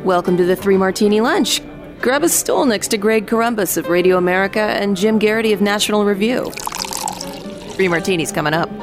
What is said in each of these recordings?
Welcome to the Three Martini Lunch. Grab a stool next to Greg Columbus of Radio America and Jim Garrity of National Review. Three Martinis coming up.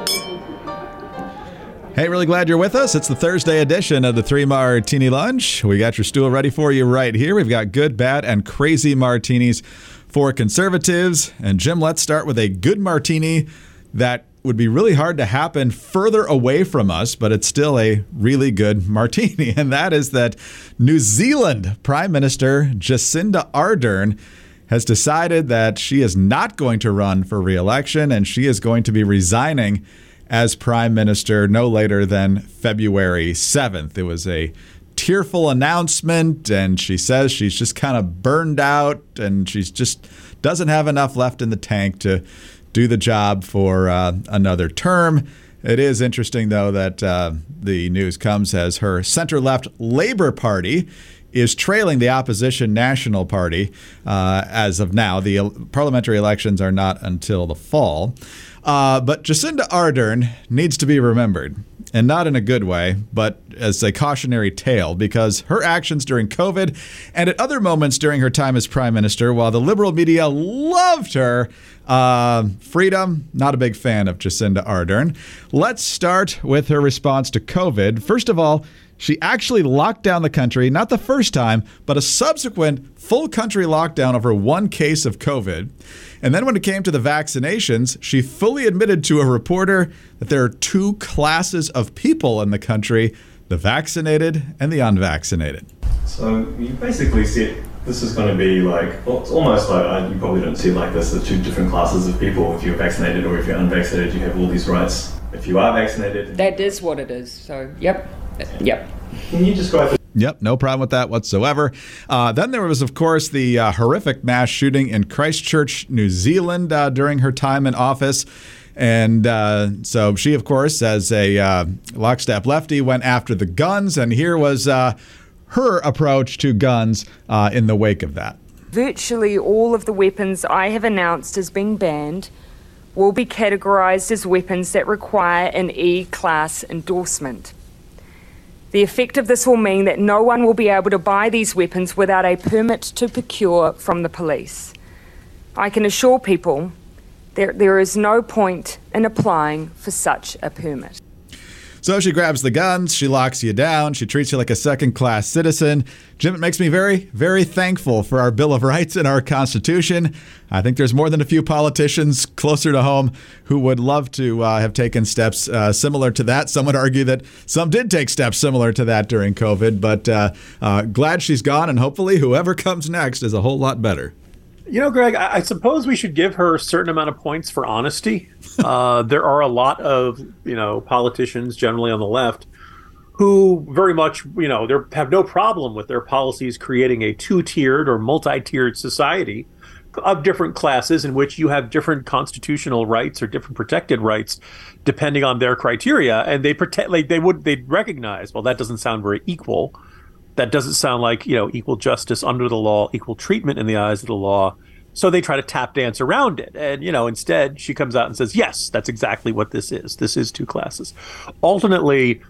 Hey, really glad you're with us. It's the Thursday edition of the Three Martini Lunch. We got your stool ready for you right here. We've got good, bad, and crazy martinis for conservatives. And Jim, let's start with a good martini that would be really hard to happen further away from us, but it's still a really good martini. And that is that New Zealand Prime Minister Jacinda Ardern has decided that she is not going to run for re-election, and she is going to be resigning as Prime Minister no later than February 7th. It was a tearful announcement, and she says she's just kind of burned out, and she's just doesn't have enough left in the tank to do the job for another term. It is interesting, though, that the news comes as her center-left Labour Party is trailing the opposition National Party as of now. The parliamentary elections are not until the fall. But Jacinda Ardern needs to be remembered, and not in a good way, but as a cautionary tale, because her actions during COVID and at other moments during her time as Prime Minister, while the liberal media loved her, freedom, not a big fan of Jacinda Ardern. Let's start with her response to COVID. First of all, she actually locked down the country, not the first time, but a subsequent full country lockdown over one case of COVID. And then when it came to the vaccinations, she fully admitted to a reporter that there are two classes of people in the country, the vaccinated and the unvaccinated. So you basically said this is going to be like, well, it's almost like, you probably don't see it like this, the two different classes of people. If you're vaccinated or if you're unvaccinated, you have all these rights. If you are vaccinated... That is what it is. So, yep. Can you describe it? Yep, no problem with that whatsoever. Then there was, of course, the horrific mass shooting in Christchurch, New Zealand during her time in office. And so she, of course, as a lockstep lefty, went after the guns. And here was her approach to guns in the wake of that. Virtually all of the weapons I have announced as being banned will be categorised as weapons that require an E-class endorsement. The effect of this will mean that no one will be able to buy these weapons without a permit to procure from the police. I can assure people that there is no point in applying for such a permit. So she grabs the guns, she locks you down, she treats you like a second-class citizen. Jim, it makes me very, very thankful for our Bill of Rights and our Constitution. I think there's more than a few politicians closer to home who would love to have taken steps similar to that. Some would argue that some did take steps similar to that during COVID, but glad she's gone, and hopefully whoever comes next is a whole lot better. You know, Greg, I suppose we should give her a certain amount of points for honesty. There are a lot of, politicians generally on the left who very much, they have no problem with their policies creating a two-tiered or multi-tiered society of different classes in which you have different constitutional rights or different protected rights depending on their criteria. And they they'd recognize, well, that doesn't sound very equal. That doesn't sound like, equal justice under the law, equal treatment in the eyes of the law. So they try to tap dance around it. And, instead she comes out and says, yes, that's exactly what this is. This is two classes. Alternately,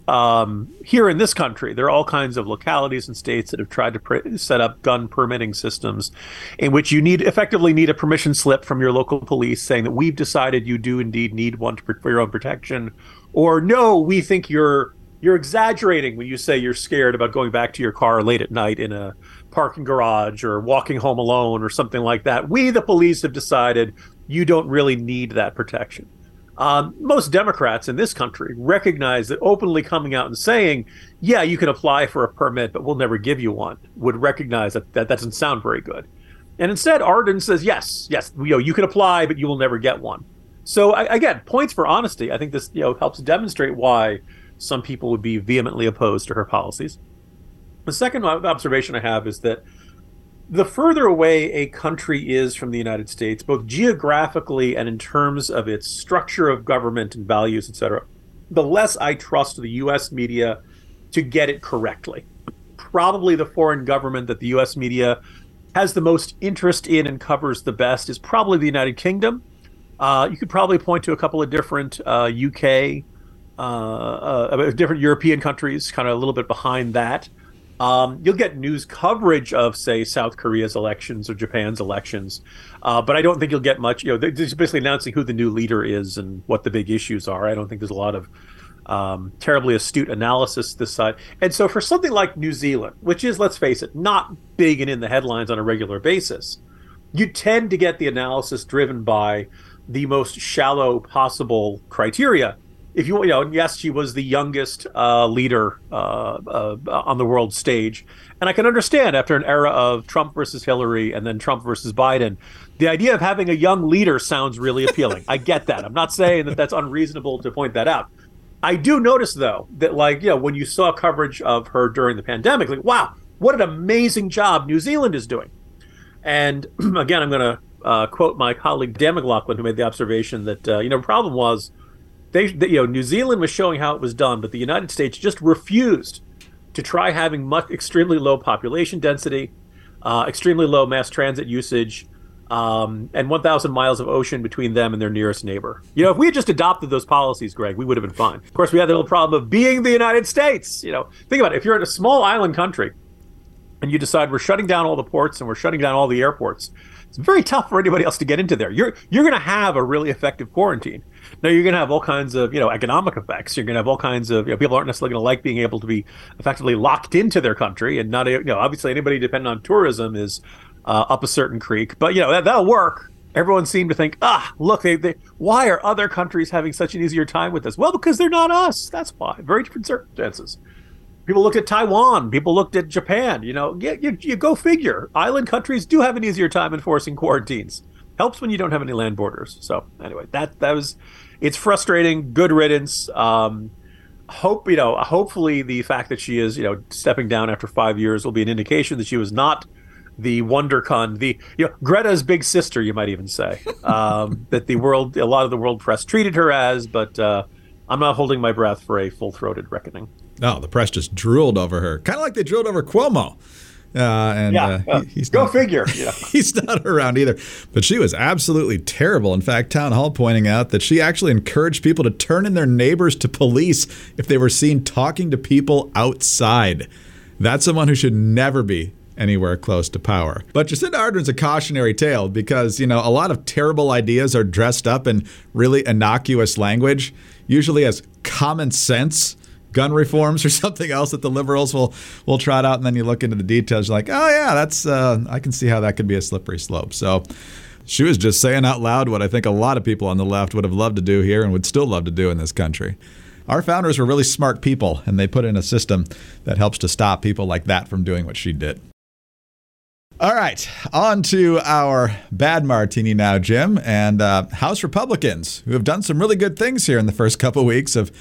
here in this country, there are all kinds of localities and states that have tried to set up gun permitting systems in which you effectively need a permission slip from your local police saying that we've decided you do indeed need one for your own protection. Or no, we think you're exaggerating when you say you're scared about going back to your car late at night in a parking garage or walking home alone or something like that. We, the police, have decided you don't really need that protection. Most Democrats in this country recognize that openly coming out and saying, yeah, you can apply for a permit, but we'll never give you one, would recognize that doesn't sound very good. And instead, Ardern says, yes, you can apply, but you will never get one. So again, points for honesty. I think this helps demonstrate why some people would be vehemently opposed to her policies. The second observation I have is that the further away a country is from the United States, both geographically and in terms of its structure of government and values, etc., the less I trust the U.S. media to get it correctly. Probably the foreign government that the U.S. media has the most interest in and covers the best is probably the United Kingdom. You could probably point to a couple of different UK, different European countries, kind of a little bit behind that. You'll get news coverage of, say, South Korea's elections or Japan's elections, but I don't think you'll get much. They're just basically announcing who the new leader is and what the big issues are. I don't think there's a lot of terribly astute analysis this side. And so for something like New Zealand, which is, let's face it, not big and in the headlines on a regular basis, you tend to get the analysis driven by the most shallow possible criteria. If yes, she was the youngest leader on the world stage. And I can understand after an era of Trump versus Hillary and then Trump versus Biden, the idea of having a young leader sounds really appealing. I get that. I'm not saying that that's unreasonable to point that out. I do notice, though, that when you saw coverage of her during the pandemic, wow, what an amazing job New Zealand is doing. And again, I'm going to quote my colleague Dan McLaughlin, who made the observation that, the problem was, New Zealand was showing how it was done, but the United States just refused to try having extremely low population density, extremely low mass transit usage, and 1,000 miles of ocean between them and their nearest neighbor. If we had just adopted those policies, Greg, we would have been fine. Of course, we had the little problem of being the United States. Think about it. If you're in a small island country and you decide we're shutting down all the ports and we're shutting down all the airports, it's very tough for anybody else to get into there. You're going to have a really effective quarantine. Now, you're going to have all kinds of, economic effects. You're going to have all kinds of, people aren't necessarily going to like being able to be effectively locked into their country. And not, obviously anybody dependent on tourism is up a certain creek. But, that'll work. Everyone seemed to think, look, why are other countries having such an easier time with this? Well, because they're not us. That's why. Very different circumstances. People looked at Taiwan. People looked at Japan. You go figure. Island countries do have an easier time enforcing quarantines. Helps when you don't have any land borders. So anyway, it's frustrating. Good riddance. Hopefully the fact that she is, stepping down after 5 years will be an indication that she was not the WonderCon, Greta's big sister, you might even say, that a lot of the world press treated her as, but I'm not holding my breath for a full-throated reckoning. No, the press just drooled over her, kind of like they drooled over Cuomo. He's go figure. He's not around either. But she was absolutely terrible. In fact, Town Hall pointing out that she actually encouraged people to turn in their neighbors to police if they were seen talking to people outside. That's someone who should never be anywhere close to power. But Jacinda Ardern's a cautionary tale because, a lot of terrible ideas are dressed up in really innocuous language, usually as common sense gun reforms or something else that the liberals will trot out, and then you look into the details, you're like, oh yeah, that's I can see how that could be a slippery slope. So she was just saying out loud what I think a lot of people on the left would have loved to do here and would still love to do in this country. Our founders were really smart people, and they put in a system that helps to stop people like that from doing what she did. All right, on to our bad martini now, Jim, and House Republicans who have done some really good things here in the first couple of weeks of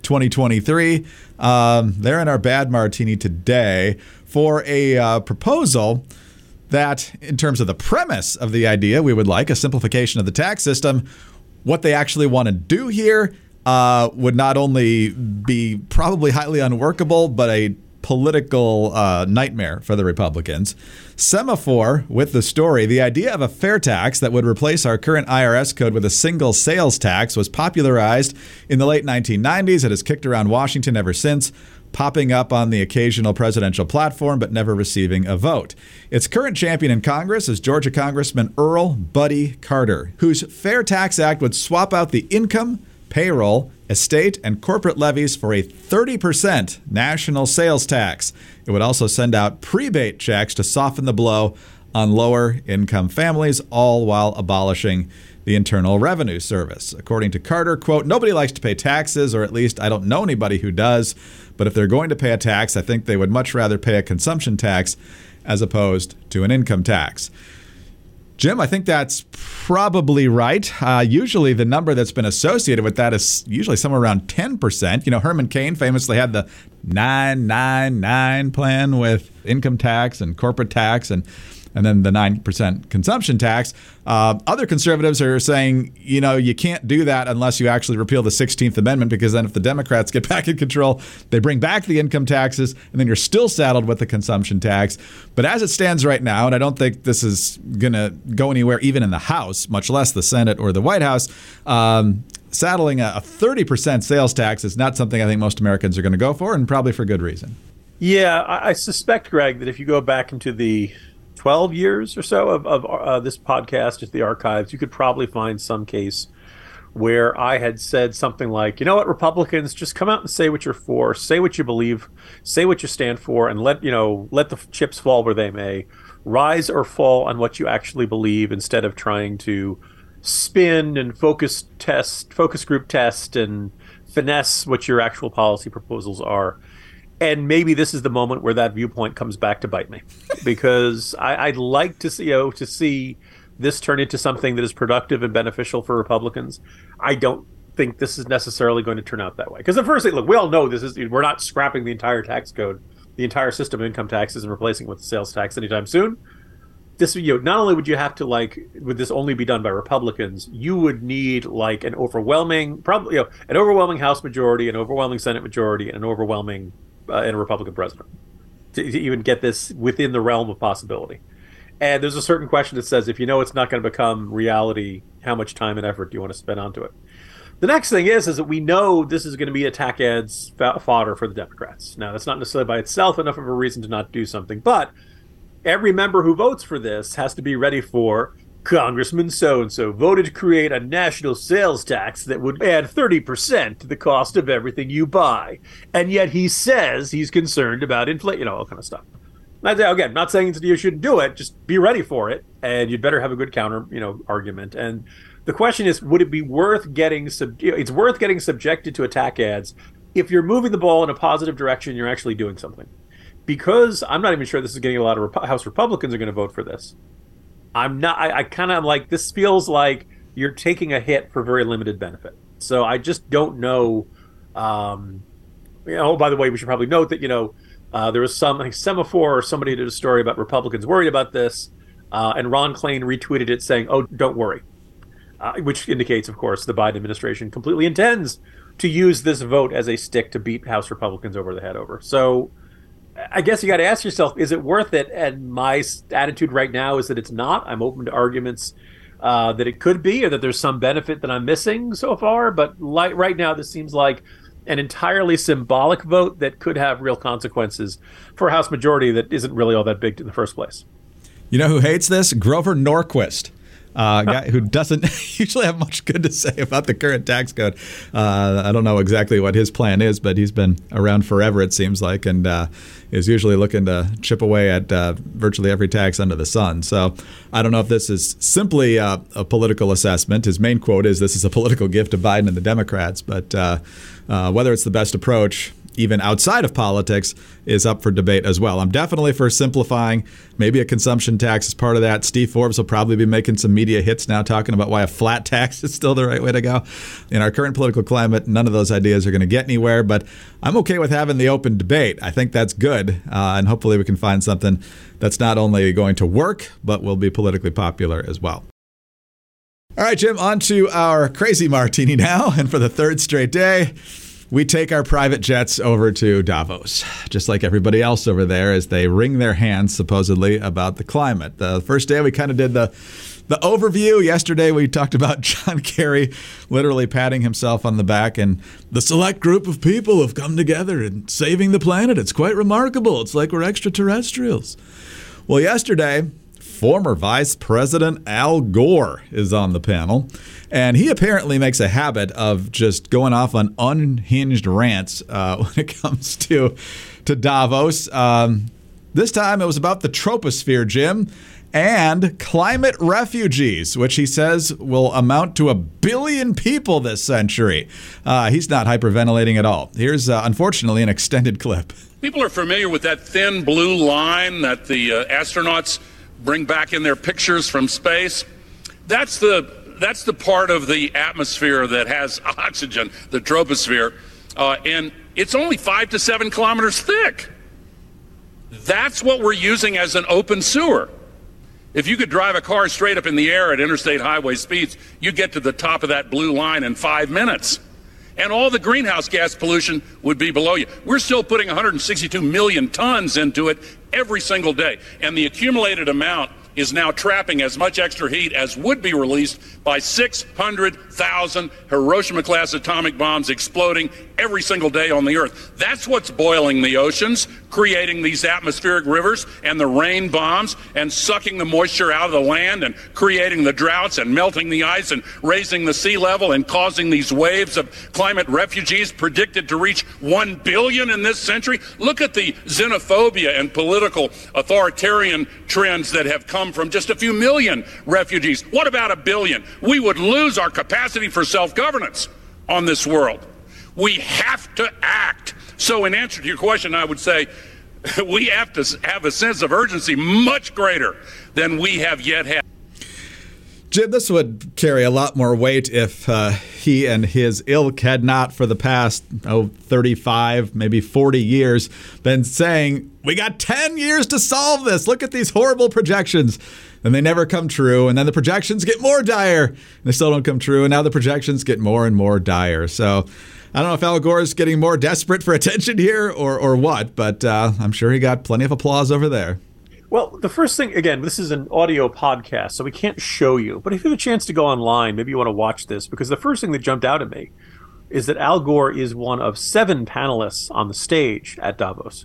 2023. They're in our bad martini today for a proposal that, in terms of the premise of the idea, we would like a simplification of the tax system. What they actually want to do here would not only be probably highly unworkable, but a political nightmare for the Republicans. Semaphore with the story. The idea of a fair tax that would replace our current IRS code with a single sales tax was popularized in the late 1990s. It has kicked around Washington ever since, popping up on the occasional presidential platform, but never receiving a vote. Its current champion in Congress is Georgia Congressman Earl Buddy Carter, whose Fair Tax Act would swap out the income, payroll, estate, and corporate levies for a 30% national sales tax. It would also send out prebate checks to soften the blow on lower income families, all while abolishing the Internal Revenue Service. According to Carter, quote, nobody likes to pay taxes, or at least I don't know anybody who does. But if they're going to pay a tax, I think they would much rather pay a consumption tax as opposed to an income tax. Jim, I think that's probably right. Usually the number that's been associated with that is usually somewhere around 10%. Herman Cain famously had the 999 plan with income tax and corporate tax and then the 9% consumption tax. Other conservatives are saying, you can't do that unless you actually repeal the 16th Amendment, because then if the Democrats get back in control, they bring back the income taxes, and then you're still saddled with the consumption tax. But as it stands right now, and I don't think this is going to go anywhere even in the House, much less the Senate or the White House, saddling a 30% sales tax is not something I think most Americans are going to go for, and probably for good reason. Yeah, I suspect, Greg, that if you go back into the 12 years or so of this podcast, just the archives, you could probably find some case where I had said something like, you know what, Republicans, just come out and say what you're for, say what you believe, say what you stand for, and let the chips fall where they may. Rise or fall on what you actually believe instead of trying to spin and focus group test and finesse what your actual policy proposals are. And maybe this is the moment where that viewpoint comes back to bite me, because I'd like to see this turn into something that is productive and beneficial for Republicans. I don't think this is necessarily going to turn out that way. Because the first thing, look, we all know we're not scrapping the entire tax code, the entire system of income taxes, and replacing it with the sales tax anytime soon. This, not only would you have to would this only be done by Republicans, you would need an overwhelming House majority, an overwhelming Senate majority, and an overwhelming and a Republican president to even get this within the realm of possibility. And there's a certain question that says, if it's not going to become reality, how much time and effort do you want to spend onto it? The next thing is that we know this is going to be attack ads fodder for the Democrats. Now, that's not necessarily by itself enough of a reason to not do something, but every member who votes for this has to be ready for Congressman so-and-so voted to create a national sales tax that would add 30% to the cost of everything you buy. And yet he says he's concerned about inflation, all kind of stuff. Again, not saying that you shouldn't do it, just be ready for it, and you'd better have a good counter, argument. And the question is, would it be worth getting it's worth getting subjected to attack ads if you're moving the ball in a positive direction, you're actually doing something. Because I'm not even sure this is getting a lot of House Republicans are going to vote for this. I kind of like, this feels like you're taking a hit for very limited benefit. So I just don't know. By the way, we should probably note that, there was Semaphore or somebody did a story about Republicans worried about this. And Ron Klain retweeted it saying, oh, don't worry. Which indicates, of course, the Biden administration completely intends to use this vote as a stick to beat House Republicans over the head over. So I guess you got to ask yourself, is it worth it? And my attitude right now is that it's not. I'm open to arguments that it could be, or that there's some benefit that I'm missing so far. But right now, this seems like an entirely symbolic vote that could have real consequences for a House majority that isn't really all that big in the first place. You know who hates this? Grover Norquist. A guy who doesn't usually have much good to say about the current tax code. I don't know exactly what his plan is, but he's been around forever, it seems like, and is usually looking to chip away at virtually every tax under the sun. So I don't know if this is simply a political assessment. His main quote is, "This is a political gift to Biden and the Democrats." But whether it's the best approach, even outside of politics, is up for debate as well. I'm definitely for simplifying. Maybe a consumption tax is part of that. Steve Forbes will probably be making some media hits now talking about why a flat tax is still the right way to go. In our current political climate, none of those ideas are going to get anywhere, but I'm okay with having the open debate. I think that's good, and hopefully we can find something that's not only going to work, but will be politically popular as well. All right, Jim, on to our crazy martini now, and for the third straight day, we take our private jets over to Davos, just like everybody else over there, as they wring their hands, supposedly, about the climate. The first day, we kind of did the overview. Yesterday, we talked about John Kerry literally patting himself on the back, and the select group of people have come together and saving the planet. It's quite remarkable. It's like we're extraterrestrials. Well, yesterday, former Vice President Al Gore is on the panel, and he apparently makes a habit of just going off on unhinged rants when it comes to Davos. This time it was about the troposphere, Jim, and climate refugees, which he says will amount to 1 billion people this century. He's not hyperventilating at all. Here's, unfortunately, an extended clip. People are familiar with that thin blue line that the astronauts bring back in their pictures from space. That's the part of the atmosphere that has oxygen, the troposphere, and it's only 5 to 7 kilometers thick. That's what we're using as an open sewer. If you could drive a car straight up in the air at interstate highway speeds, you'd get to the top of that blue line in 5 minutes. And all the greenhouse gas pollution would be below you. We're still putting 162 million tons into it every single day. And the accumulated amount is now trapping as much extra heat as would be released by 600,000 Hiroshima-class atomic bombs exploding every single day on the Earth. That's what's boiling the oceans, creating these atmospheric rivers and the rain bombs and sucking the moisture out of the land and creating the droughts and melting the ice and raising the sea level and causing these waves of climate refugees predicted to reach 1 billion in this century. Look at the xenophobia and political authoritarian trends that have come from just a few million refugees. What about 1 billion? We would lose our capacity for self-governance on this world. We have to act. So in answer to your question, I would say we have to have a sense of urgency much greater than we have yet had. Jim, this would carry a lot more weight if he and his ilk had not for the past 35, maybe 40 years been saying, we got 10 years to solve this. Look at these horrible projections. And they never come true. And then the projections get more dire. And they still don't come true. And now the projections get more and more dire. So I don't know if Al Gore is getting more desperate for attention here or what, but I'm sure he got plenty of applause over there. Well, the first thing, again, this is an audio podcast, so we can't show you. But if you have a chance to go online, maybe you want to watch this, because the first thing that jumped out at me is that Al Gore is one of 7 panelists on the stage at Davos.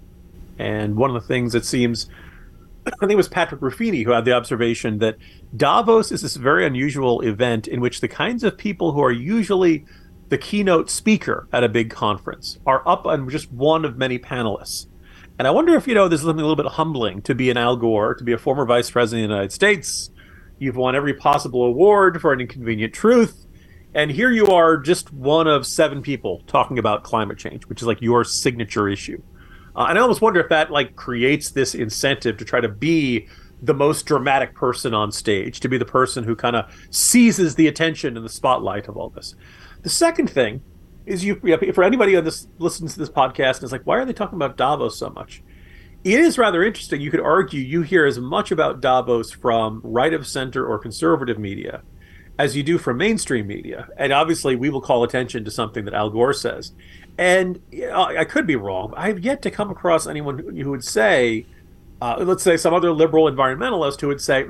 And one of the things that seems, I think it was Patrick Ruffini who had the observation that Davos is this very unusual event in which the kinds of people who are usually the keynote speaker at a big conference are up on just one of many panelists. And I wonder if, there's something a little bit humbling to be an Al Gore, to be a former vice president of the United States. You've won every possible award for an inconvenient truth. And here you are, just one of 7 people talking about climate change, which is like your signature issue. And I almost wonder if that creates this incentive to try to be the most dramatic person on stage, to be the person who kind of seizes the attention and the spotlight of all this. The second thing is, for anybody on this listens to this podcast and is like, why are they talking about Davos so much? It is rather interesting. You could argue you hear as much about Davos from right of center or conservative media as you do from mainstream media. And obviously we will call attention to something that Al Gore says. And I could be wrong. I have yet to come across anyone who would say, let's say some other liberal environmentalist who would say,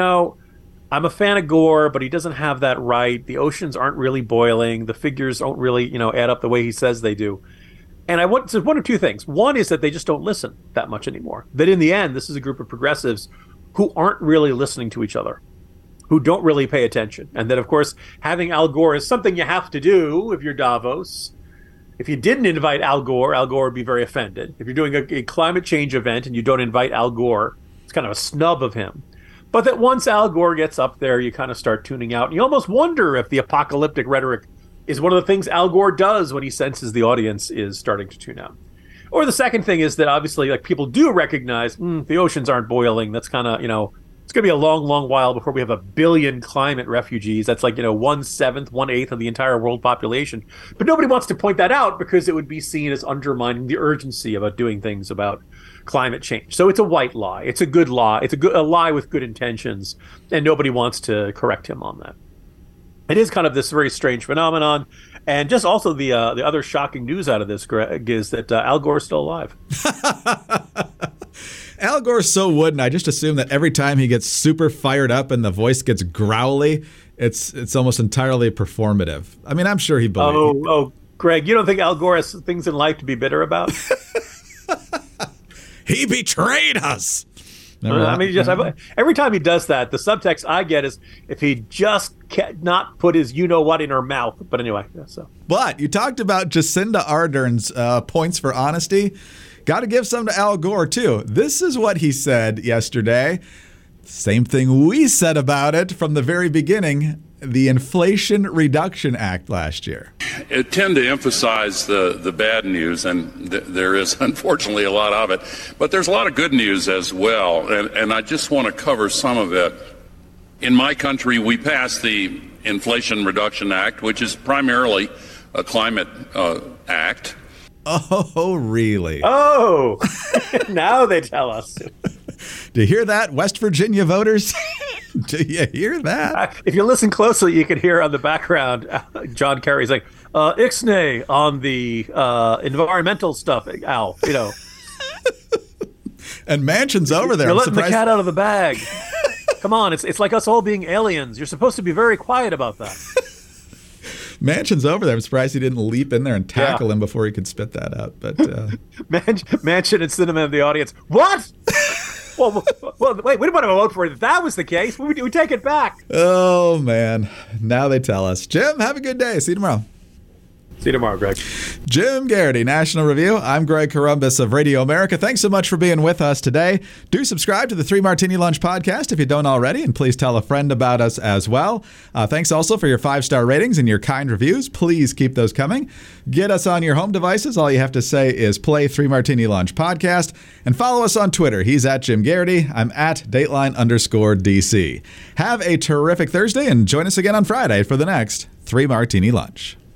I'm a fan of Gore, but he doesn't have that right. The oceans aren't really boiling. The figures don't really, add up the way he says they do. And so one of 2 things. One is that they just don't listen that much anymore. That in the end, this is a group of progressives who aren't really listening to each other, who don't really pay attention. And that, of course, having Al Gore is something you have to do if you're Davos. If you didn't invite Al Gore would be very offended. If you're doing a climate change event and you don't invite Al Gore, it's kind of a snub of him. But that once Al Gore gets up there, you kind of start tuning out. And you almost wonder if the apocalyptic rhetoric is one of the things Al Gore does when he senses the audience is starting to tune out. Or the second thing is that obviously people do recognize the oceans aren't boiling. That's kind of, it's going to be a long, long while before we have 1 billion climate refugees. That's 1/7, 1/8 of the entire world population. But nobody wants to point that out because it would be seen as undermining the urgency about doing things about climate change. So it's a white lie. It's a good lie. It's a lie with good intentions, and nobody wants to correct him on that. It is kind of this very strange phenomenon. And just also the other shocking news out of this, Greg, is that Al Gore is still alive. Al Gore's so wooden. I just assume that every time he gets super fired up and the voice gets growly, it's almost entirely performative. I mean, I'm sure he believes. Oh, Greg, you don't think Al Gore has things in life to be bitter about? He betrayed us. Every time he does that, the subtext I get is if he just not put his you-know-what in her mouth. But anyway, so. But you talked about Jacinda Ardern's points for honesty. Got to give some to Al Gore, too. This is what he said yesterday. Same thing we said about it from the very beginning. The Inflation Reduction Act last year. I tend to emphasize the bad news, and there is unfortunately a lot of it. But there's a lot of good news as well, and I just want to cover some of it. In my country, we passed the Inflation Reduction Act, which is primarily a climate act. Oh, really? Oh, now they tell us. Do you hear that, West Virginia voters? Do you hear that? If you listen closely, you can hear on the background John Kerry saying, Ixnay on the environmental stuff, Al, And Manchin's over there. You're letting the cat out of the bag. Come on, it's like us all being aliens. You're supposed to be very quiet about that. Manchin's over there. I'm surprised he didn't leap in there and tackle him before he could spit that out. But Manchin and Sinema in the audience. What? well, wait, we didn't want to vote for it. If that was the case, we take it back. Oh, man. Now they tell us. Jim, have a good day. See you tomorrow. See you tomorrow, Greg. Jim Garrity, National Review. I'm Greg Corombos of Radio America. Thanks so much for being with us today. Do subscribe to the 3 Martini Lunch podcast if you don't already, and please tell a friend about us as well. Thanks also for your 5-star ratings and your kind reviews. Please keep those coming. Get us on your home devices. All you have to say is play 3 Martini Lunch podcast, and follow us on Twitter. He's at Jim Garrity. I'm at Dateline_DC. Have a terrific Thursday, and join us again on Friday for the next 3 Martini Lunch.